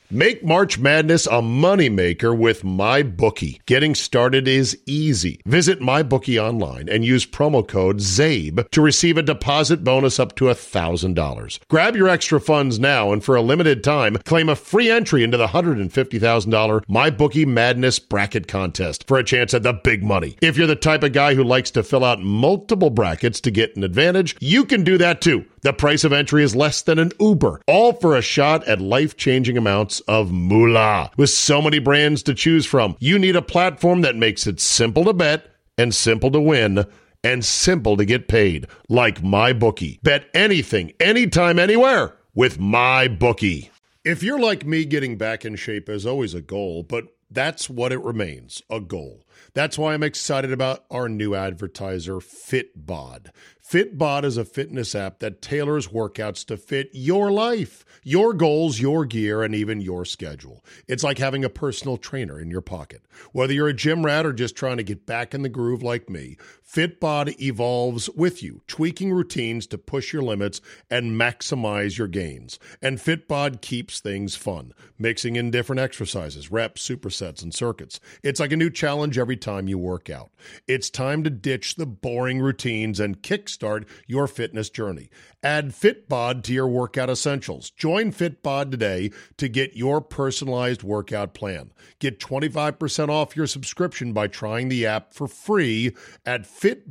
Make March Madness a moneymaker with MyBookie. Getting started is easy. Visit MyBookie online and use promo code ZABE to receive a deposit bonus up to $1,000. Grab your extra funds now and for a limited time, claim a free entry into the $150,000 MyBookie Madness Bracket Contest for a chance at the big money. If you're the type of guy who likes to fill out multiple brackets to get an advantage, you can do that too. The price of entry is less than an Uber, all for a shot at life-changing amounts of moolah. With so many brands to choose from, you need a platform that makes it simple to bet and simple to win and simple to get paid, like MyBookie. Bet anything, anytime, anywhere with MyBookie. If you're like me, getting back in shape is always a goal, but that's what it remains, a goal. That's why I'm excited about our new advertiser, Fitbod. Fitbod is a fitness app that tailors workouts to fit your life, your goals, your gear, and even your schedule. It's like having a personal trainer in your pocket. Whether you're a gym rat or just trying to get back in the groove like me, Fitbod evolves with you, tweaking routines to push your limits and maximize your gains. And Fitbod keeps things fun, mixing in different exercises, reps, supersets, and circuits. It's like a new challenge every time you work out. It's time to ditch the boring routines and kickstart your fitness journey. Add Fitbod to your workout essentials. Join Fitbod today to get your personalized workout plan. Get 25% off your subscription by trying the app for free at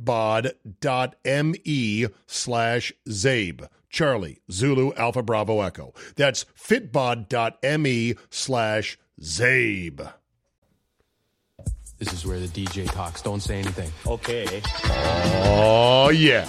fitbod.me/Zabe. Charlie, Zulu, Alpha, Bravo, Echo. That's fitbod.me/Zabe. This is where the DJ talks. Don't say anything. Okay. Oh, yeah.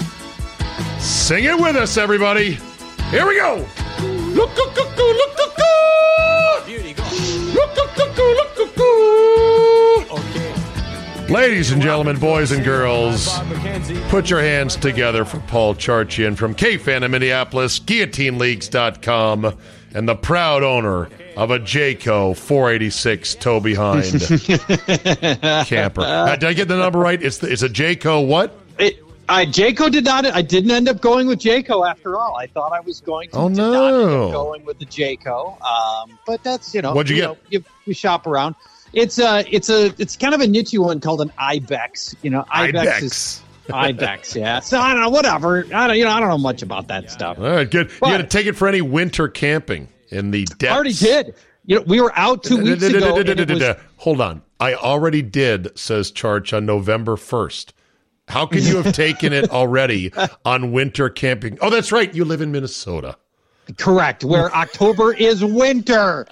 Sing it with us, everybody. Here we go. Look, look, look, look, look, look. Beauty, go. Look, look, look, look, look, look. Okay. Ladies and gentlemen, boys and girls, put your hands together for Paul Charchian from KFan in Minneapolis, GuillotineLeagues.com, and the proud owner of a Jayco 486 tow behind camper. Did I get the number right? It's a Jayco what? Jayco did not. I didn't end up going with Jayco after all. I thought I was going to. Oh did no! Not end up going with the Jayco. But that's What'd you get? You shop around. It's kind of a niche one called an Ibex. Ibex is Ibex. Yeah. So I don't know. Whatever. I don't know much about that stuff. All right, good. But you got to take it for any winter camping in the depths. I already did. We were out 2 weeks ago. Hold on. I already did, says Charch, on November 1st. How could you have taken it already on winter camping? Oh, that's right. You live in Minnesota. Correct, where October is winter.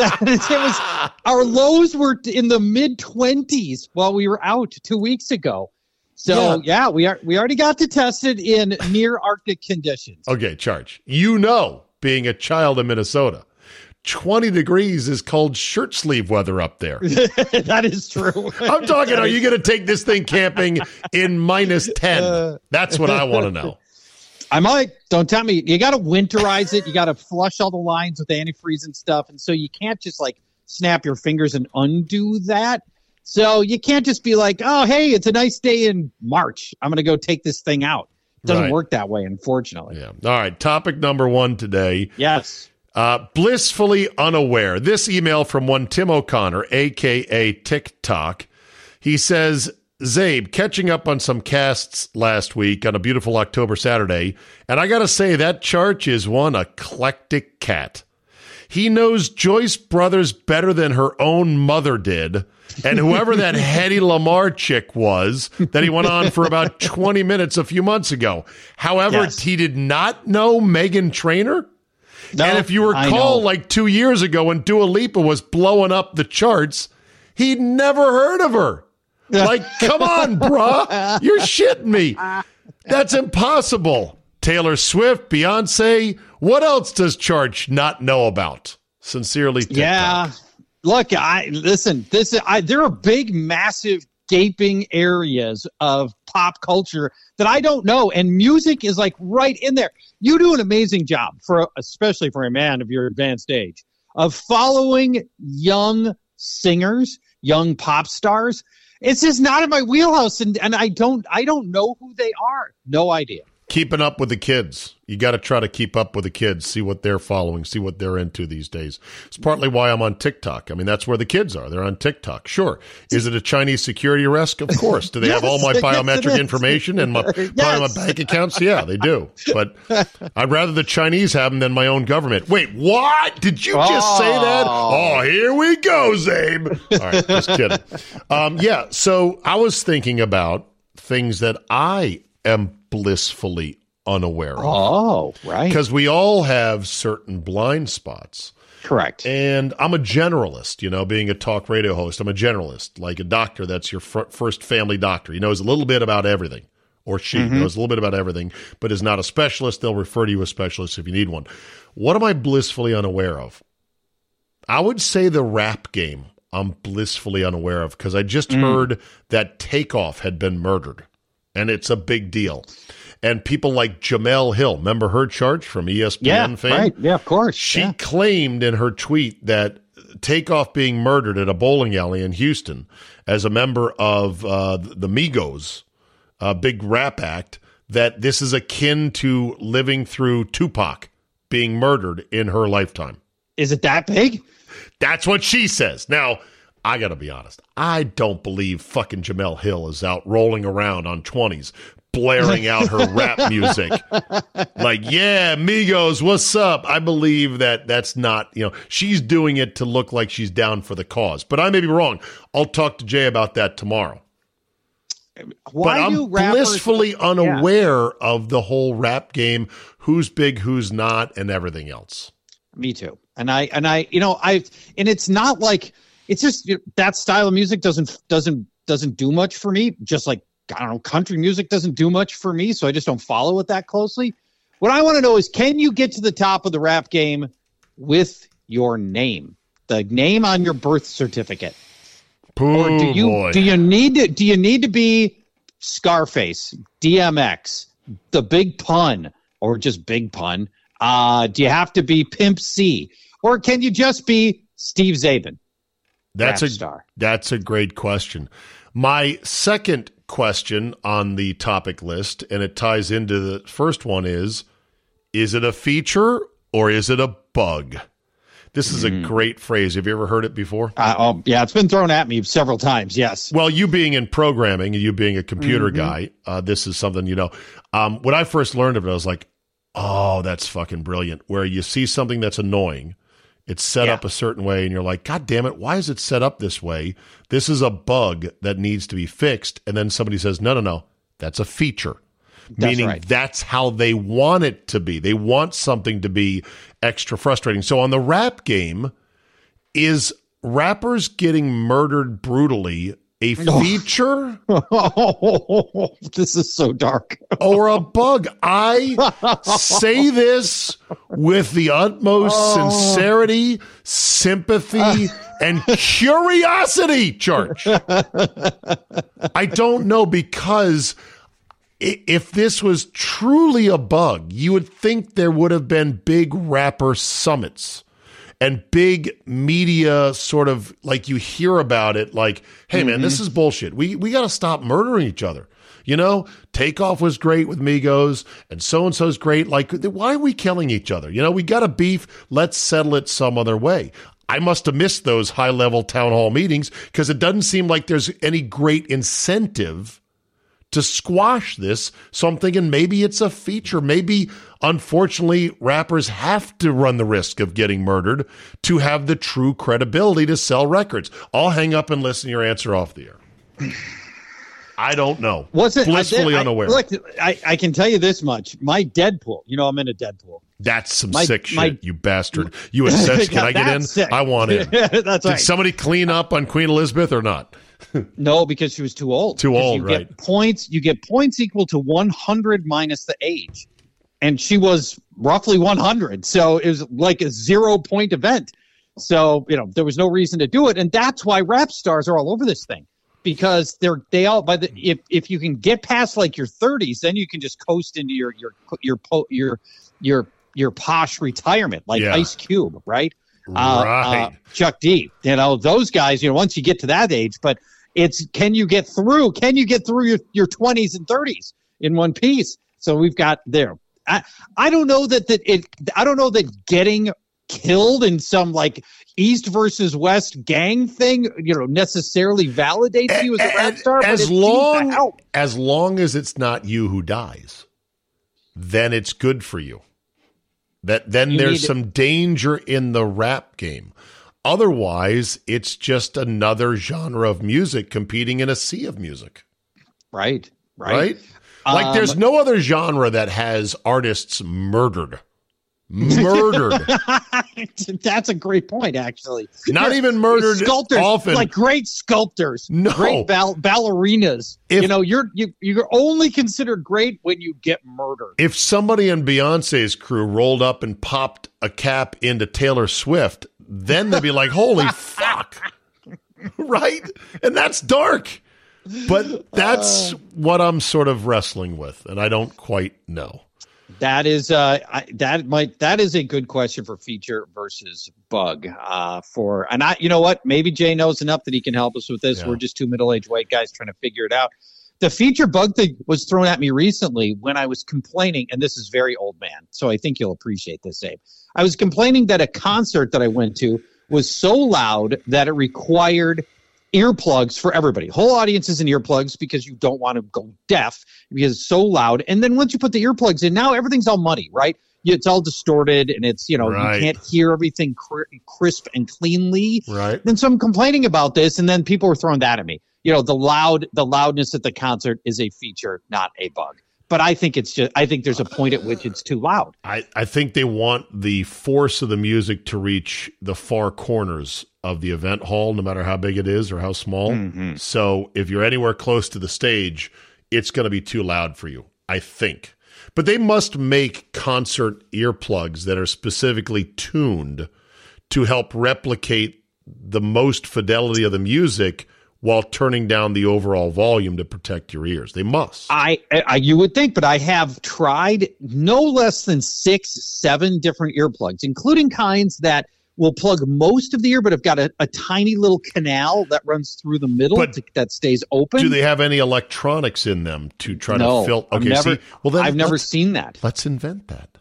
Our lows were in the mid-20s while we were out 2 weeks ago. So, yeah, we already got to test it in near Arctic conditions. Okay, Charch, being a child of Minnesota, 20 degrees is called shirt sleeve weather up there. That is true. I'm talking, are you going to take this thing camping in minus 10? That's what I want to know. I might. Don't tell me. You got to winterize it. You got to flush all the lines with antifreeze and stuff. And so you can't just snap your fingers and undo that. So you can't just be like, oh, hey, it's a nice day in March. I'm going to go take this thing out. It doesn't work that way, unfortunately. Yeah. All right. Topic number one today. Yes. Blissfully unaware. This email from one Tim O'Connor, a.k.a. TikTok. He says, Zabe, catching up on some casts last week on a beautiful October Saturday, and I got to say that Charch is one eclectic cat. He knows Joyce Brothers better than her own mother did, and whoever that Hedy Lamarr chick was that he went on for about 20 minutes a few months ago. However, he did not know Meghan Trainor. No, and if you recall, 2 years ago when Dua Lipa was blowing up the charts, he'd never heard of her. Come on, bruh. You're shitting me. That's impossible. Taylor Swift, Beyonce. What else does Charch not know about? Sincerely, TikTok. Yeah. Look, listen. There are big, massive, gaping areas of pop culture that I don't know, and music is right in there. You do an amazing job, especially for a man of your advanced age, of following young singers, young pop stars. It's just not in my wheelhouse, and I don't know who they are. No idea. keeping up with the kids. You got to try to keep up with the kids, see what they're following, see what they're into these days. It's partly why I'm on TikTok. I mean, that's where the kids are. They're on TikTok. Sure. Is it a Chinese security risk? Of course. Do they have all my biometric information and my bank accounts? Yeah, they do. But I'd rather the Chinese have them than my own government. Wait, what? Did you just say that? Oh, here we go, Zabe. All right, just kidding. Yeah, so I was thinking about things that I am blissfully unaware of. Oh, right. Because we all have certain blind spots. Correct. And I'm a generalist, being a talk radio host. I'm a generalist, like a doctor that's your first family doctor. He knows a little bit about everything, or she knows a little bit about everything, but is not a specialist. They'll refer to you as a specialist if you need one. What am I blissfully unaware of? I would say the rap game I'm blissfully unaware of, because I just heard that Takeoff had been murdered, and it's a big deal. And people like Jemele Hill, remember her charge from ESPN fame? Right. Yeah, of course. She claimed in her tweet that Takeoff being murdered at a bowling alley in Houston as a member of the Migos, a big rap act, that this is akin to living through Tupac being murdered in her lifetime. Is it that big? That's what she says. Now, I got to be honest. I don't believe fucking Jemele Hill is out rolling around on 20s, blaring out her rap music. Like, yeah, Migos, what's up? I believe that's not, she's doing it to look like she's down for the cause. But I may be wrong. I'll talk to Jay about that tomorrow. Why but I'm blissfully unaware of the whole rap game, who's big, who's not, and everything else. Me too. And it's not like, it's just that style of music doesn't do much for me. Just like, I don't know, country music doesn't do much for me, so I just don't follow it that closely. What I want to know is, can you get to the top of the rap game with your name, the name on your birth certificate? Or do you need to be Scarface, DMX, the Big Pun, or just Big Pun? Do you have to be Pimp C, or can you just be Steve Zabin? That's a great question. My second question on the topic list, and it ties into the first one, is it a feature or is it a bug? This is a great phrase. Have you ever heard it before? Yeah, it's been thrown at me several times, yes. Well, you being in programming and you being a computer guy, this is something, when I first learned of it, I was like, oh, that's fucking brilliant. Where you see something that's annoying, it's set up a certain way, and you're like, God damn it, why is it set up this way? This is a bug that needs to be fixed. And then somebody says, no, that's a feature. Meaning that's how they want it to be. They want something to be extra frustrating. So on the rap game, is rappers getting murdered brutally a feature? Oh, this is so dark. Or a bug? I say this with the utmost sincerity, sympathy, and curiosity, Church. I don't know, because if this was truly a bug, you would think there would have been big rapper summits and big media sort of, like, you hear about it like, hey, man, this is bullshit. We got to stop murdering each other. Takeoff was great with Migos, and so-and-so's great. Like, why are we killing each other? We got a beef. Let's settle it some other way. I must have missed those high-level town hall meetings, because it doesn't seem like there's any great incentive to squash this. So I'm thinking maybe it's a feature. Maybe, unfortunately, rappers have to run the risk of getting murdered to have the true credibility to sell records. I'll hang up and listen to your answer off the air. I don't know. Blissfully unaware. Look, I can tell you this much. My Deadpool, I'm in a Deadpool. That's some sick shit, you bastard. You insist. Can I get in? Sick. I want in. That's right. Did somebody clean up on Queen Elizabeth or not? No, because she was too old. Right. You get points equal to 100 minus the age. And she was roughly 100. So it was like a 0-point event. So, there was no reason to do it. And that's why rap stars are all over this thing. Because if you can get past like your 30s, then you can just coast into your posh retirement, like Ice Cube, right? Chuck D. Those guys, once you get to that age, but it's, can you get through your 20s and 30s in one piece? So we've got there. I don't know I don't know that getting killed in some like East versus West gang thing, necessarily validates you as a rap star. But as long as it's not you who dies, then it's good for you. Then there's some danger in the rap game. Otherwise, it's just another genre of music competing in a sea of music. Right. Like there's no other genre that has artists murdered. That's a great point, actually. Not even murdered. Sculptors, often. like great sculptors, no. great ballerinas. You're only considered great when you get murdered. If somebody in Beyonce's crew rolled up and popped a cap into Taylor Swift, then they'd be like, "Holy fuck!" Right? And that's dark. But that's what I'm sort of wrestling with, and I don't quite know. That is that is a good question for feature versus bug. You know what? Maybe Jay knows enough that he can help us with this. Yeah. We're just two middle-aged white guys trying to figure it out. The feature bug thing was thrown at me recently when I was complaining, and this is very old man, so I think you'll appreciate this, Abe. I was complaining that a concert that I went to was so loud that it required earplugs for everybody. Whole audiences in earplugs because you don't want to go deaf because it's so loud. And then once you put the earplugs in, now everything's all muddy, right? It's all distorted and it's, right. You can't hear everything crisp and cleanly. Right. And so I'm complaining about this, and then people were throwing that at me. The loudness at the concert is a feature, not a bug. But I think there's a point at which it's too loud. I think they want the force of the music to reach the far corners of the event hall, no matter how big it is or how small. Mm-hmm. So if you're anywhere close to the stage, it's going to be too loud for you, I think. But they must make concert earplugs that are specifically tuned to help replicate the most fidelity of the music while turning down the overall volume to protect your ears. They must. You would think, but I have tried no less than 6-7 different earplugs, including kinds that will plug most of the ear, but have got a tiny little canal that runs through the middle that stays open. Do they have any electronics in them to try to fill? Okay, I've never seen that. Let's invent that.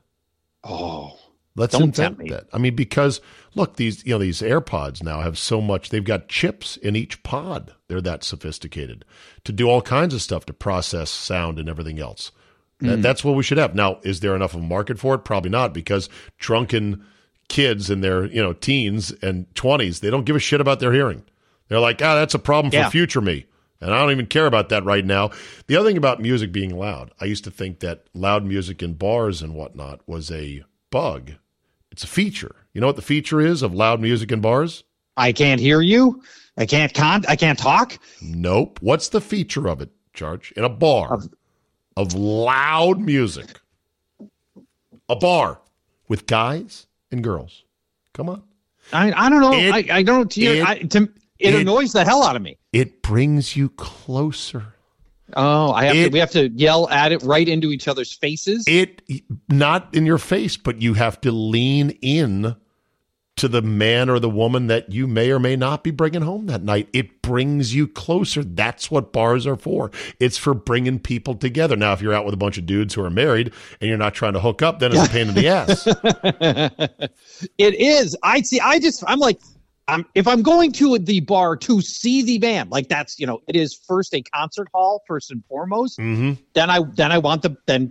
Oh, let's invent that. I mean, because look, these AirPods now have so much. They've got chips in each pod. They're that sophisticated to do all kinds of stuff to process sound and everything else. That's what we should have. Now, is there enough of a market for it? Probably not, because drunken kids in their teens and 20s, they don't give a shit about their hearing. They're like, that's a problem for future me, and I don't even care about that right now. The other thing about music being loud, I used to think that loud music in bars and whatnot was a bug. It's a feature. You know what the feature is of loud music in bars? I can't hear you. I can't talk. Nope. What's the feature of it, Charge? In a bar of loud music. A bar with guys and girls. Come on. I don't know. I don't. It annoys the hell out of me. It brings you closer. Oh, we have to yell at it right into each other's faces. Not in your face, but you have to lean in to the man or the woman that you may or may not be bringing home that night. It brings you closer. That's what bars are for. It's for bringing people together. Now, if you're out with a bunch of dudes who are married and you're not trying to hook up, then it's a pain in the ass. It is. I'm like, if I'm going to the bar to see the band, like that's, it is first a concert hall first and foremost. Mm-hmm. Then I want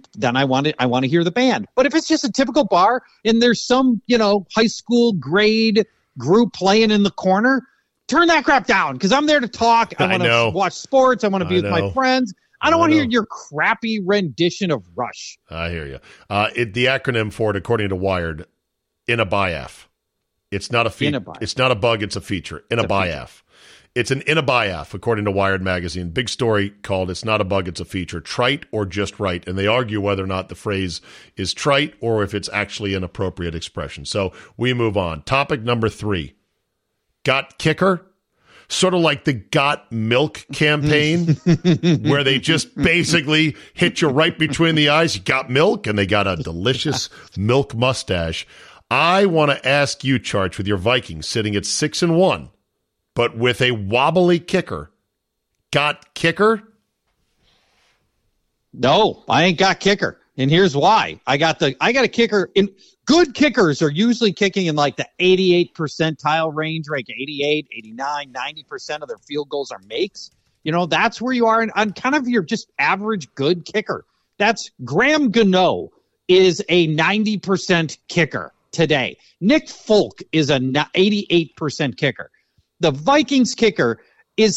to hear the band. But if it's just a typical bar and there's some, high school grade group playing in the corner, turn that crap down, because I'm there to talk. I want to watch sports. I want to be with my friends. I don't want to hear your crappy rendition of Rush. I hear you. The acronym for it, according to Wired, INABIAF. It's not a feature. It's not a bug. It's a feature. INABIAF. It's an INABIAF, according to Wired magazine. Big story called "It's Not a Bug, It's a Feature." Trite or just right, and they argue whether or not the phrase is trite or if it's actually an appropriate expression. So we move on. Topic number 3: Got Kicker. Sort of like the Got Milk campaign, where they just basically hit you right between the eyes. You got milk, and they got a delicious milk mustache. I want to ask you, Charge, with your Vikings sitting at 6-1, but with a wobbly kicker. Got Kicker? No, I ain't got Kicker. And here's why. I got a kicker in. Good kickers are usually kicking in like the 88 percentile range, right? 88, 89, 90% of their field goals are makes. You know, that's where you are on kind of your just average good kicker. That's Graham Gano is a 90% kicker today. Nick Folk is an 88% kicker. The Vikings kicker is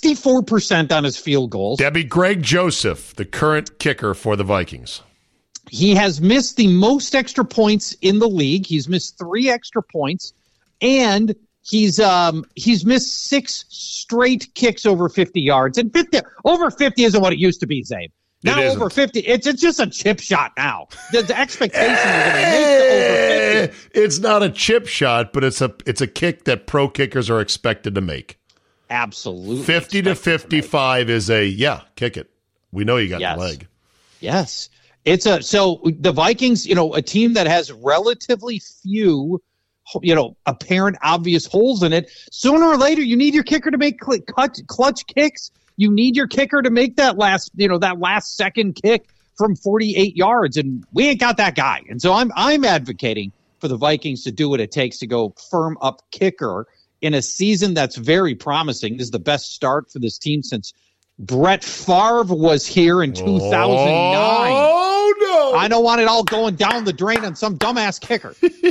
64% on his field goals. Debbie, Greg Joseph, the current kicker for the Vikings. He has missed the most extra points in the league. He's missed 3 extra points, and he's missed 6 straight kicks over 50 yards. And over 50 isn't what it used to be, Zabe. Now over 50, it's just a chip shot now. The expectation is going to make the over 50. It's not a chip shot, but it's a kick that pro kickers are expected to make. Absolutely. 50 to 55 is kick it. We know you got the leg. Yes. So the Vikings, a team that has relatively few, apparent obvious holes in it. Sooner or later, you need your kicker to make clutch kicks. You need your kicker to make that last second kick from 48 yards, and we ain't got that guy. And so I'm advocating for the Vikings to do what it takes to go firm up kicker in a season that's very promising. This is the best start for this team since Brett Favre was here in 2009. Oh, no. I don't want it all going down the drain on some dumbass kicker.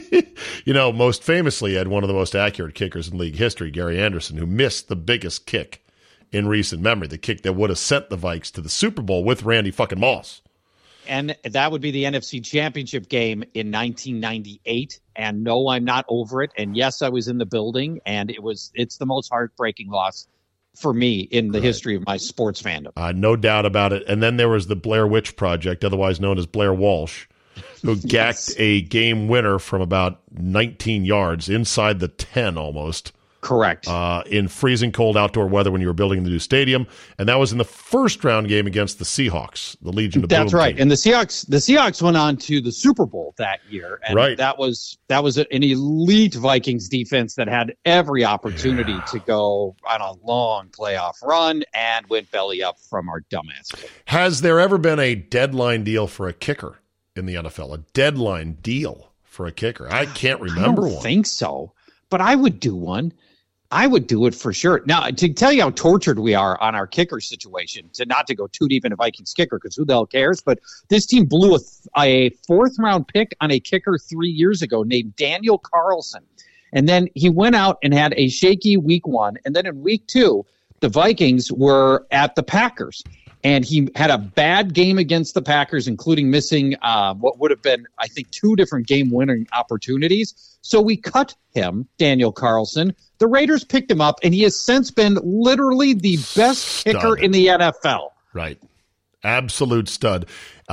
Most famously had one of the most accurate kickers in league history, Gary Anderson, who missed the biggest kick in recent memory, the kick that would have sent the Vikes to the Super Bowl with Randy fucking Moss. And that would be the NFC Championship game in 1998. And no, I'm not over it. And yes, I was in the building, and it's the most heartbreaking loss for me in the history of my sports fandom. No doubt about it. And then there was the Blair Witch Project, otherwise known as Blair Walsh, who gacked a game winner from about 19 yards, inside the 10 almost. Correct. In freezing cold outdoor weather when you were building the new stadium. And that was in the first round game against the Seahawks, the Legion of Boom. That's right. Team. And the Seahawks went on to the Super Bowl that year. And that was an elite Vikings defense that had every opportunity to go on a long playoff run and went belly up from our dumbass kicker. Has there ever been a deadline deal for a kicker in the NFL? A deadline deal for a kicker? I can't remember one. I don't think so, but I would do one. I would do it for sure. Now, to tell you how tortured we are on our kicker situation, not to go too deep into Vikings kicker, because who the hell cares, but this team blew a 4th-round pick on a kicker 3 years ago named Daniel Carlson. And then he went out and had a shaky week 1. And then in week 2, the Vikings were at the Packers. And he had a bad game against the Packers, including missing what would have been, I think, 2 different game-winning opportunities. So we cut him, Daniel Carlson. The Raiders picked him up, and he has since been literally the best kicker in the NFL. Right. Absolute stud.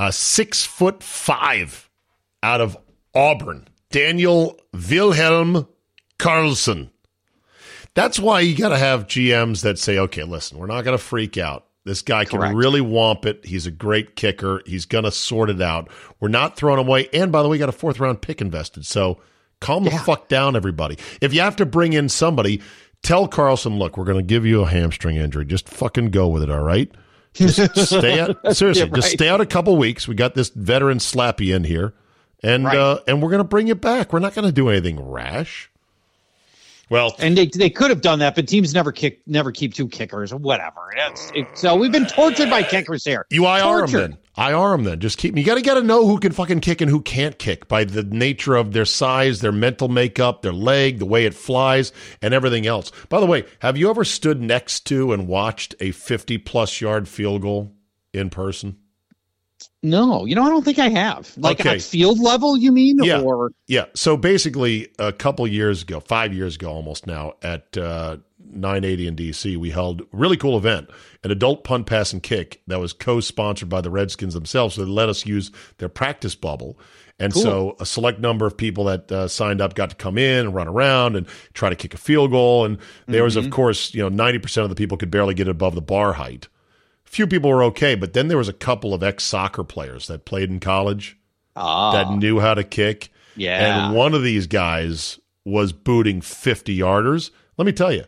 6'5" out of Auburn. Daniel Wilhelm Carlson. That's why you got to have GMs that say, okay, listen, we're not going to freak out. This guy can really whomp it. He's a great kicker. He's going to sort it out. We're not throwing him away. And by the way, we got a 4th-round pick invested. So calm the fuck down, everybody. If you have to bring in somebody, tell Carlson, look, we're going to give you a hamstring injury. Just fucking go with it, all right? Just stay out. Seriously, just stay out a couple weeks. We got this veteran Slappy in here, and we're going to bring you back. We're not going to do anything rash. Well, and they could have done that, but teams never keep 2 kickers or whatever. So we've been tortured by kickers here. You IR them then. IR them then. Just keep. You got to know who can fucking kick and who can't kick by the nature of their size, their mental makeup, their leg, the way it flies, and everything else. By the way, have you ever stood next to and watched a 50-plus yard field goal in person? No, I don't think I have. At field level, you mean? Yeah. Or? Yeah. So basically, a couple years ago, 5 years ago almost now, at 980 in D.C., we held a really cool event, an adult punt, pass, and kick that was co-sponsored by the Redskins themselves. So they let us use their practice bubble. And so a select number of people that signed up got to come in and run around and try to kick a field goal. And there was, of course, 90% of the people could barely get above the bar height. Few people were okay, but then there was a couple of ex-soccer players that played in college that knew how to kick. Yeah. And one of these guys was booting 50-yarders. Let me tell you,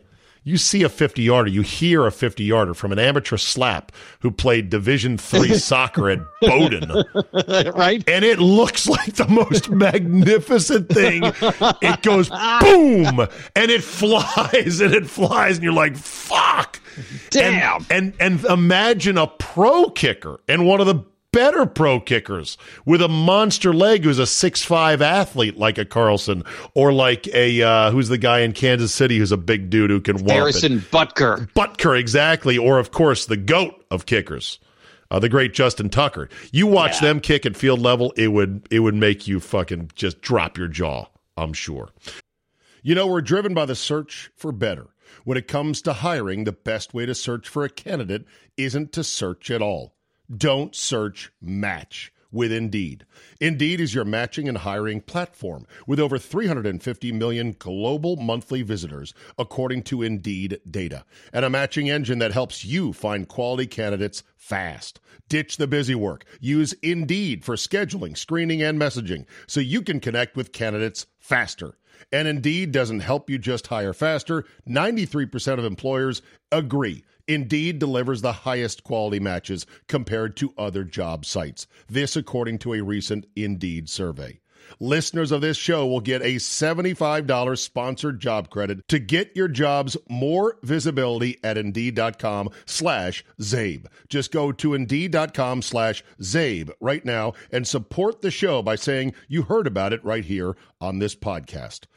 You see a 50-yarder, you hear a 50-yarder from an amateur slap who played Division III soccer at Bowdoin. Right? And it looks like the most magnificent thing. It goes boom, and it flies, and you're like, fuck. Damn. And imagine a pro kicker, and one of the better pro kickers with a monster leg who's a 6'5" athlete like a Carlson, or like a who's the guy in Kansas City who's a big dude who can whomp Harrison it. Butker, exactly. Or of course the GOAT of kickers, the great Justin Tucker. You watch them kick at field level, it would make you fucking just drop your jaw, I'm sure. You know, we're driven by the search for better. When it comes to hiring, the best way to search for a candidate isn't to search at all. Don't search, match with Indeed. Indeed is your matching and hiring platform with over 350 million global monthly visitors, according to Indeed data, and a matching engine that helps you find quality candidates fast. Ditch the busy work. Use Indeed for scheduling, screening, and messaging so you can connect with candidates faster. And Indeed doesn't help you just hire faster. 93% of employers agree. Indeed delivers the highest quality matches compared to other job sites. This according to a recent Indeed survey. Listeners of this show will get a $75 sponsored job credit to get your jobs more visibility at Indeed.com/Zabe. Just go to Indeed.com/Zabe right now and support the show by saying you heard about it right here on this podcast.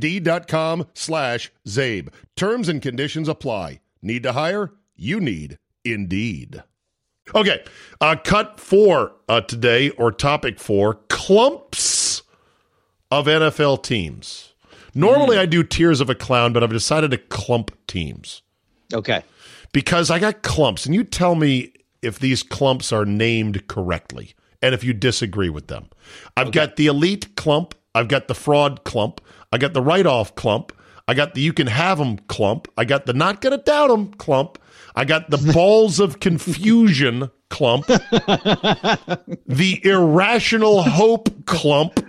Indeed.com/Zabe. Terms and conditions apply. Need to hire? You need Indeed. Okay, cut 4 today, or topic 4, clumps of NFL teams. Normally I do tiers of a clown, but I've decided to clump teams. Okay. Because I got clumps, and you tell me if these clumps are named correctly, and if you disagree with them. I've got the elite clump, I've got the fraud clump, I got the write-off clump, I got the you can have them clump, I got the not gonna doubt them clump, I got the balls of confusion clump, the irrational hope clump,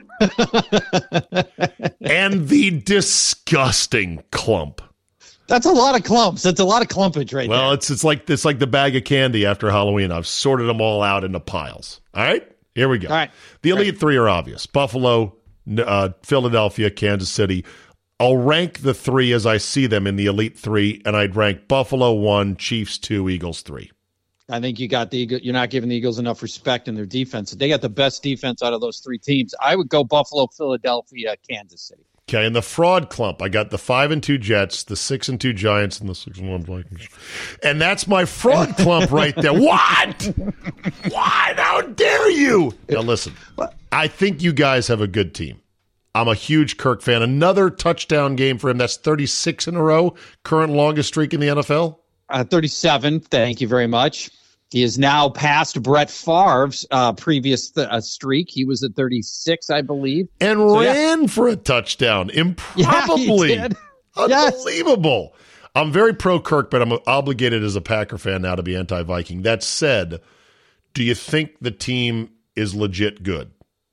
and the disgusting clump. That's a lot of clumps. That's a lot of clumpage right there. Well, it's like the bag of candy after Halloween. I've sorted them all out into piles. All right, here we go. All right. The elite 3 are obvious: Buffalo, Philadelphia, Kansas City. I'll rank the 3 as I see them in the elite 3, and I'd rank Buffalo 1, Chiefs 2, Eagles 3. I think you're not giving the Eagles enough respect in their defense. They got the best defense out of those 3 teams. I would go Buffalo, Philadelphia, Kansas City. Okay, in the fraud clump, I got the 5-2 Jets, the 6-2 Giants, and the 6-1 Vikings. And that's my fraud clump right there. What? What? How dare you? Now listen, I think you guys have a good team. I'm a huge Kirk fan. Another touchdown game for him. That's 36 in a row. Current longest streak in the NFL. 37. Thank you very much. He is now past Brett Favre's previous streak. He was at 36, I believe. And ran for a touchdown. Improbably. Yeah, he did. Unbelievable. Yes. I'm very pro Kirk, but I'm obligated as a Packer fan now to be anti-Viking. That said, do you think the team is legit good?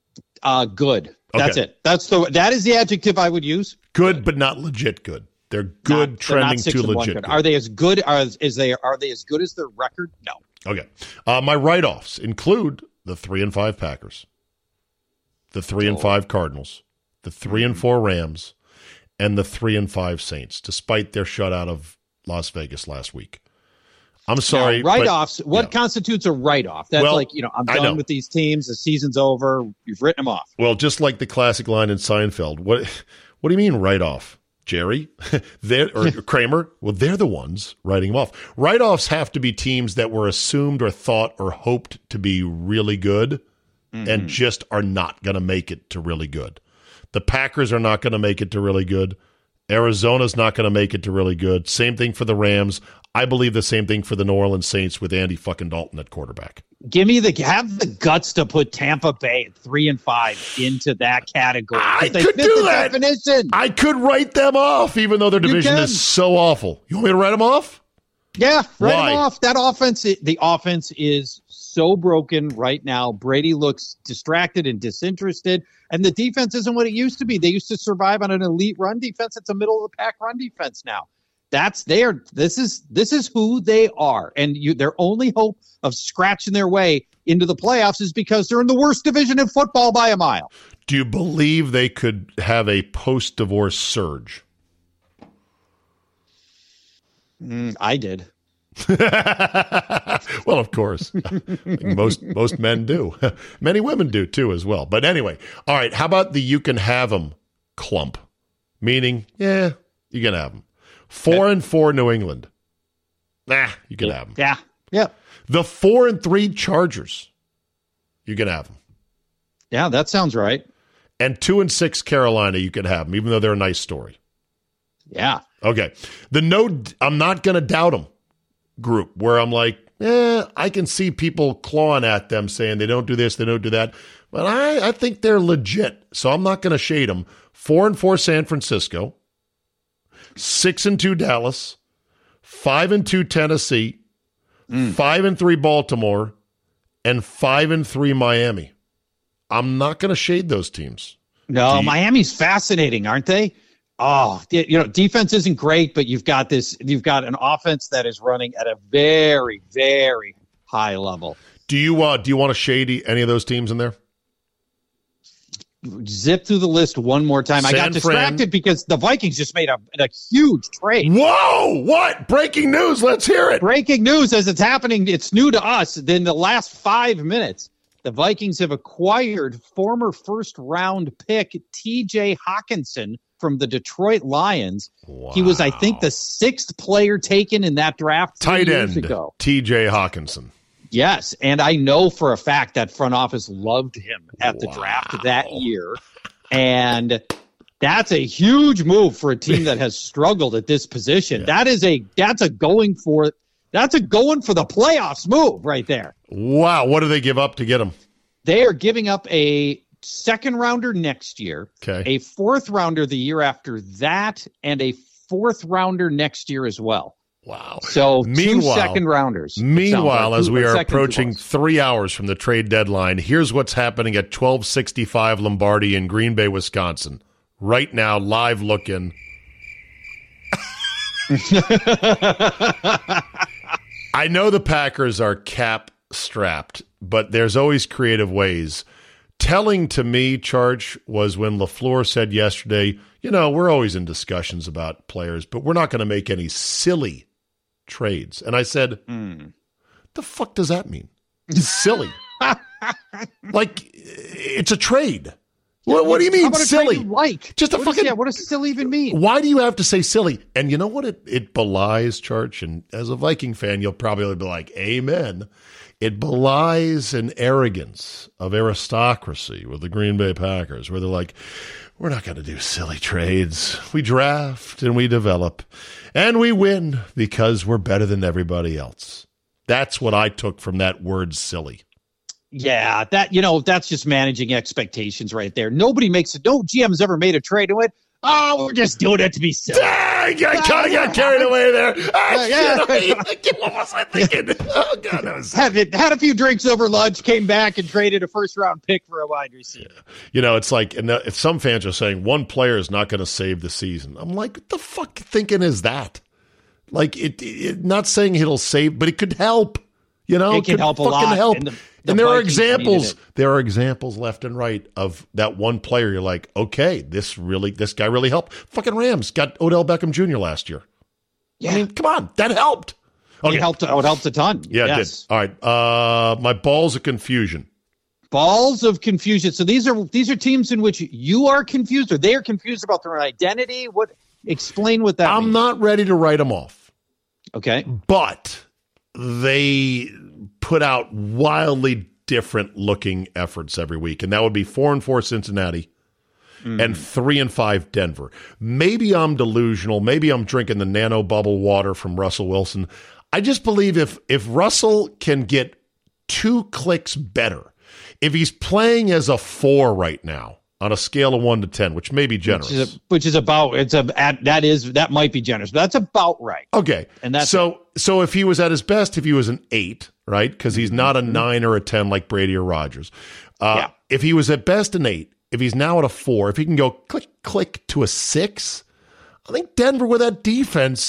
Good. Okay. That's it. That is the adjective I would use. Good, but not legit good. They're good, trending to legit good. Are they as good? Are they as good as their record? No. Okay. My write-offs include the 3-5 Packers, the 3-5 Cardinals, the 3-4 Rams, and the 3-5 Saints, despite their shutout of Las Vegas last week. I'm sorry. Now, write-offs, what constitutes a write-off? That's I'm done with these teams. The season's over. You've written them off. Well, just like the classic line in Seinfeld. What do you mean write-off, Jerry? Or Kramer? Well, they're the ones writing them off. Write-offs have to be teams that were assumed or thought or hoped to be really good and just are not going to make it to really good. The Packers are not going to make it to really good. Arizona's not going to make it to really good. Same thing for the Rams. I believe the same thing for the New Orleans Saints with Andy fucking Dalton at quarterback. Have the guts to put Tampa Bay at 3-5 into that category. I could do that. Definition. I could write them off, even though their division is so awful. You want me to write them off? Yeah, write them off. That offense, the offense is so broken right now. Brady looks distracted and disinterested, and the defense isn't what it used to be. They used to survive on an elite run defense. It's a middle of the pack run defense now. This is who they are, and their only hope of scratching their way into the playoffs is because they're in the worst division in football by a mile. Do you believe they could have a post-divorce surge? I did. Well, of course. most men do. Many women do too as well. But anyway, all right, how about the you can have them clump? Meaning, yeah, you can have them. 4-4 New England. Nah, you can have them. Yeah. Yeah. The 4-3 Chargers. You can have them. Yeah, that sounds right. And 2-6 Carolina, you can have them, even though they're a nice story. Yeah. Okay. I'm not going to doubt them group, where I'm like, I can see people clawing at them saying they don't do this, they don't do that. But I think they're legit, so I'm not going to shade them. 4-4 San Francisco, 6-2 Dallas, 5-2 Tennessee, 5-3 Baltimore, and 5-3 Miami. I'm not going to shade those teams. No, Miami's fascinating, aren't they? Oh, defense isn't great, but you've got an offense that is running at a very, very high level. Do you want to shade any of those teams in there? Zip through the list one more time. I got distracted because the Vikings just made a huge trade. Whoa! What? Breaking news. Let's hear it. Breaking news as it's happening. It's new to us. In the last 5 minutes, the Vikings have acquired former first-round pick T.J. Hawkinson from the Detroit Lions. Wow. He was, I think, the 6th player taken in that draft 3 years ago. T.J. Hawkinson. Yes, and I know for a fact that front office loved him at the draft that year. And that's a huge move for a team that has struggled at this position. Yeah. That's a going for the playoffs move right there. Wow, what do they give up to get him? They are giving up a second rounder next year, a 4th rounder the year after that, and a 4th rounder next year as well. Wow. So 2 second rounders. Meanwhile, as we are approaching 3 hours from the trade deadline, here's what's happening at 1265 Lombardi in Green Bay, Wisconsin. Right now, live looking. I know the Packers are cap strapped, but there's always creative ways. Telling to me, Charge, was when LaFleur said yesterday, we're always in discussions about players, but we're not going to make any silly trades. And I said, the fuck does that mean? Silly. Like, it's a trade. What do you mean silly? Just a fucking. What does silly even mean? Why do you have to say silly? And you know what it belies, Church? And as a Viking fan, you'll probably be like, amen. It belies an arrogance of aristocracy with the Green Bay Packers, where they're like, we're not going to do silly trades. We draft and we develop and we win because we're better than everybody else. That's what I took from that word silly. Yeah, that's just managing expectations right there. No GM's ever made a trade and went, we're just doing it to be silly. I kind of got carried away there. What was I thinking? Oh, God, that was... Had a few drinks over lunch, came back and traded a first-round pick for a wide receiver. It's like, and if some fans are saying one player is not going to save the season. I'm like, what the fuck thinking is that? Like, it not saying it'll save, but it could help. It could help a lot. Help. And there are examples. There are examples left and right of that one player. You're like, okay, this guy really helped. Fucking Rams got Odell Beckham Jr. last year. Yeah. I mean, come on, that helped. Okay. It helped a ton. Yeah, yes. It did. All right. My balls of confusion. Balls of confusion. So these are teams in which you are confused, or they are confused about their identity. Explain what that means. I'm not ready to write them off. Okay, but they put out wildly different looking efforts every week. And that would be 4-4 Cincinnati and 3-5 Denver. Maybe I'm delusional. Maybe I'm drinking the nano bubble water from Russell Wilson. I just believe if Russell can get 2 clicks better, if he's playing as a 4 right now on a scale of 1 to 10, which may be generous, that might be generous, but that's about right. Okay. And that's so if he was at his best, if he was an 8, right? Because he's not a 9 or a 10 like Brady or Rodgers. If he was at best an 8, if he's now at a 4, if he can go click to a 6, I think Denver with that defense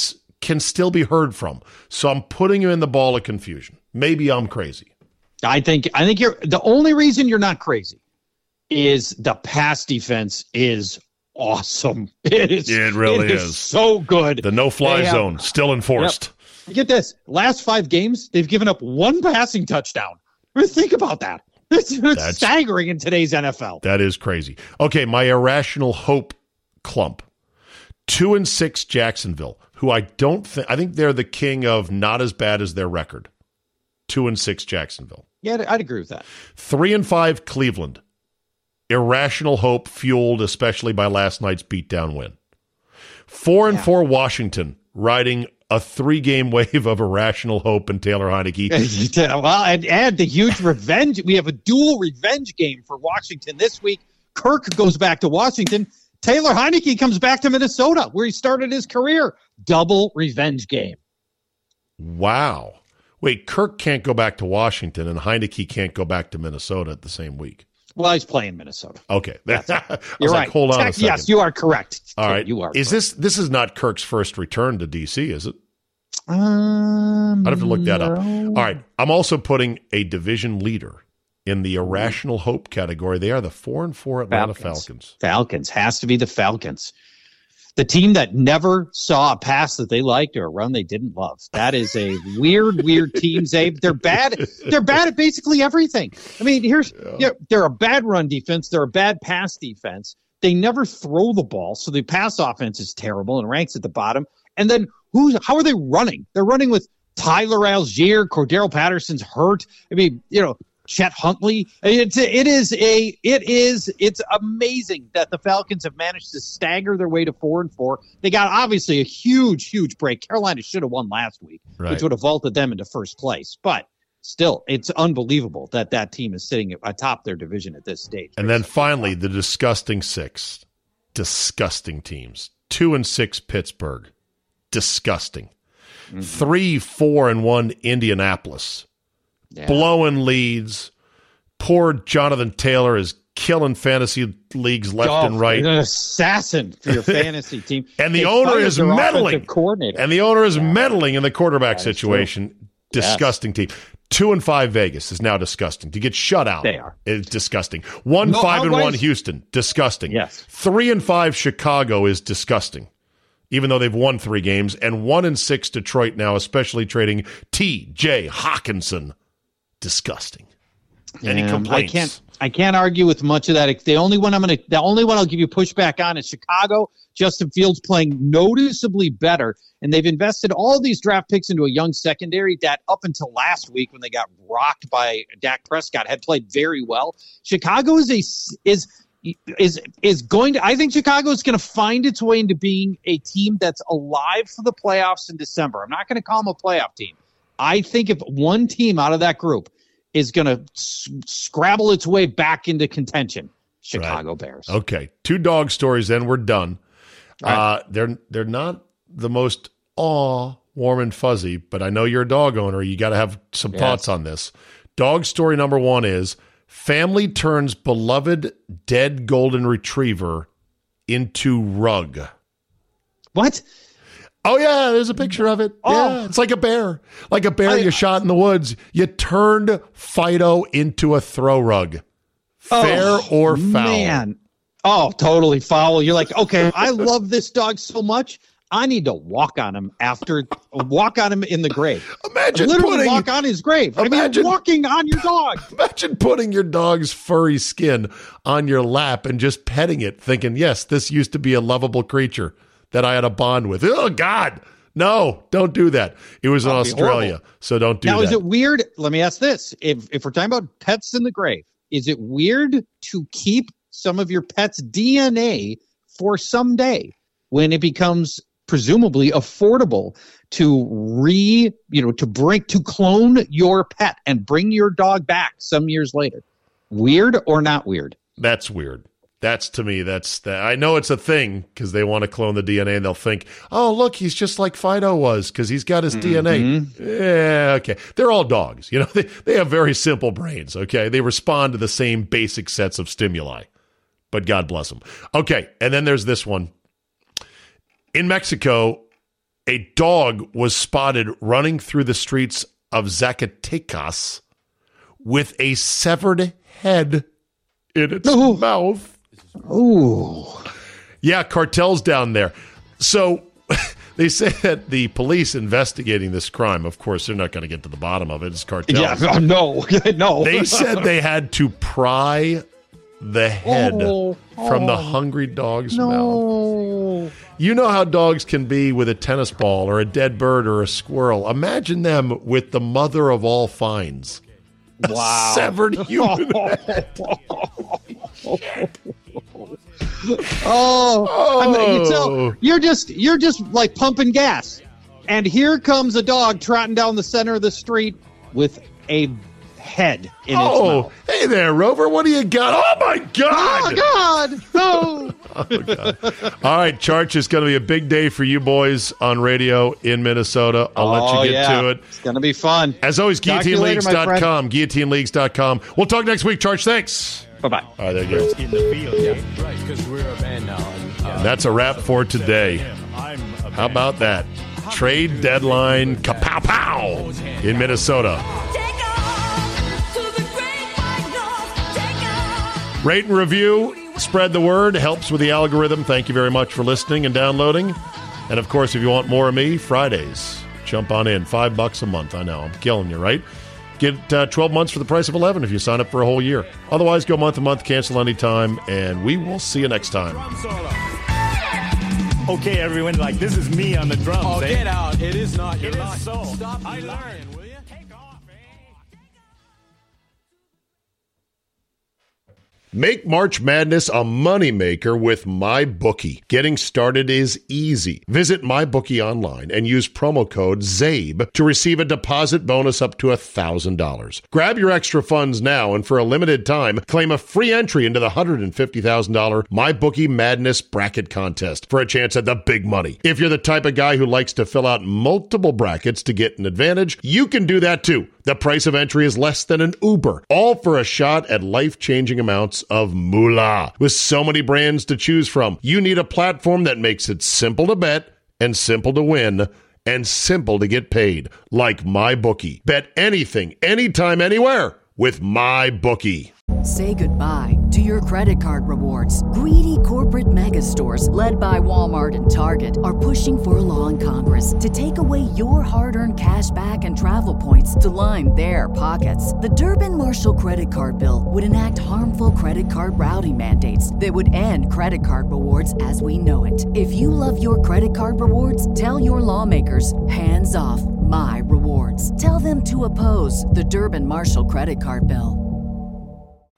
can still be heard from. So I'm putting him in the ball of confusion. Maybe I'm crazy. I think you're the only reason you're not crazy is the pass defense is awesome. It really is so good. The no-fly zone still enforced. Yep. Get this. Last 5 games, they've given up 1 passing touchdown. Think about that. That's staggering in today's NFL. That is crazy. Okay, my irrational hope clump. 2-6 Jacksonville, who I think they're the king of not as bad as their record. 2-6 Jacksonville. Yeah, I'd agree with that. 3-5 Cleveland. Irrational hope fueled especially by last night's beatdown win. 4-4 Washington, riding a 3-game wave of irrational hope and Taylor Heineke. Well, and the huge revenge. We have a dual revenge game for Washington this week. Kirk goes back to Washington. Taylor Heineke comes back to Minnesota, where he started his career. Double revenge game. Wow. Wait, Kirk can't go back to Washington, and Heineke can't go back to Minnesota at the same week. Well, he's playing Minnesota. Okay. You're right. Hold on a second. Yes, you are correct. All right. You are correct. This is not Kirk's first return to D.C., is it? I'd have to look that up. All right. I'm also putting a division leader in the irrational hope category. They are the 4-4 Atlanta Falcons. Falcons. Has to be the Falcons. The team that never saw a pass that they liked or a run they didn't love. That is a weird team, Zabe. They're bad. They're bad at basically everything. I mean, they're a bad run defense. They're a bad pass defense. They never throw the ball, so the pass offense is terrible and ranks at the bottom. And then how are they running? They're running with Tyler Algier, Cordero Patterson's hurt. I mean, Chet Huntley. It's amazing that the Falcons have managed to stagger their way to 4-4. They got obviously a huge break. Carolina should have won last week, which would have vaulted them into first place. But still, it's unbelievable that team is sitting atop their division at this stage. And then finally, the disgusting 6. Disgusting teams. 2-6 Pittsburgh. Disgusting. 3-4-1 Indianapolis. Yeah. Blowing leads. Poor Jonathan Taylor is killing fantasy leagues left and right. An assassin for your fantasy team. And the owner is meddling. And the owner is meddling in the quarterback situation. True. Disgusting team. 2-5 Vegas is now disgusting. To get shut out. They are. It's disgusting. 1-5-1 Houston. Disgusting. Yes. 3-5 Chicago is disgusting. Even though they've won 3 games. And 1-6 Detroit now, especially trading T.J. Hawkinson. Disgusting. Any complaints? I can't argue with much of that. The only one I'll give you pushback on is Chicago. Justin Fields playing noticeably better, and they've invested all these draft picks into a young secondary that up until last week when they got rocked by Dak Prescott had played very well. Chicago is going to. I think Chicago is going to find its way into being a team that's alive for the playoffs in December. I'm not going to call them a playoff team. I think if one team out of that group is going to scrabble its way back into contention, Chicago Bears. Okay, 2 dog stories, then we're done. Right. They're not the most warm and fuzzy, but I know you're a dog owner. You got to have some thoughts on this. Dog story number 1 is family turns beloved dead golden retriever into rug. What? Oh, yeah, there's a picture of it. Yeah, it's like a bear. Like a bear you shot in the woods. You turned Fido into a throw rug. Fair or foul? Man. Oh, totally foul. You're like, okay, I love this dog so much. I need to walk on him in the grave. Imagine literally walk on his grave. Imagine walking on your dog. Imagine putting your dog's furry skin on your lap and just petting it, thinking, yes, this used to be a lovable creature that I had a bond with. Oh, God. No, don't do that. It was in Australia, so don't do that. Now, is it weird? Let me ask this. If we're talking about pets in the grave, is it weird to keep some of your pet's DNA for someday when it becomes presumably affordable to clone your pet and bring your dog back some years later? Weird or not weird? That's weird. That's, to me, I know it's a thing because they want to clone the DNA and they'll think, oh, look, he's just like Fido was because he's got his DNA. Yeah, okay. They're all dogs. They have very simple brains, okay? They respond to the same basic sets of stimuli, but God bless them. Okay, and then there's this one. In Mexico, a dog was spotted running through the streets of Zacatecas with a severed head in its mouth. Ooh. Yeah, cartels down there. So they say that the police investigating this crime, of course, they're not going to get to the bottom of it. It's cartels. Yeah, no. They said they had to pry the head from the hungry dog's mouth. You know how dogs can be with a tennis ball or a dead bird or a squirrel. Imagine them with the mother of all finds. Wow. A severed human head. You're just like pumping gas. And here comes a dog trotting down the center of the street with a head in its mouth. Hey there, Rover. What do you got? Oh, my God. Oh, God. No. Oh, God. All right, Charch, it's going to be a big day for you boys on radio in Minnesota. I'll let you get to it. It's going to be fun. As always, GuillotineLeagues.com, GuillotineLeagues.com. We'll talk next week, Charch. Thanks. Bye-bye. All right, there you go. In the field, yeah. Right, because we're a band now. And that's a wrap for today. How about that? Trade deadline kapow-pow in Minnesota. Rate and review, spread the word, helps with the algorithm. Thank you very much for listening and downloading. And, of course, if you want more of me, Fridays, jump on in. $5 a month. I know, I'm killing you, right? Get 12 months for the price of 11 if you sign up for a whole year. Otherwise, go month to month, cancel anytime, and we will see you next time. Okay, everyone, like, this is me on the drums. Oh, get out. It is not. You're not. So. Stop. I learned, will you? Take off, man. Make March Madness a moneymaker with MyBookie. Getting started is easy. Visit MyBookie online and use promo code ZABE to receive a deposit bonus up to $1,000. Grab your extra funds now and for a limited time, claim a free entry into the $150,000 MyBookie Madness Bracket Contest for a chance at the big money. If you're the type of guy who likes to fill out multiple brackets to get an advantage, you can do that too. The price of entry is less than an Uber, all for a shot at life-changing amounts of moolah. With so many brands to choose from, you need a platform that makes it simple to bet and simple to win and simple to get paid, like MyBookie. Bet anything, anytime, anywhere with MyBookie. Say goodbye to your credit card rewards. Greedy corporate mega stores, led by Walmart and Target, are pushing for a law in Congress to take away your hard-earned cash back and travel points to line their pockets. The Durbin-Marshall credit card bill would enact harmful credit card routing mandates that would end credit card rewards as we know it. If you love your credit card rewards, tell your lawmakers, hands off My Rewards. Tell them to oppose the Durbin-Marshall credit card bill.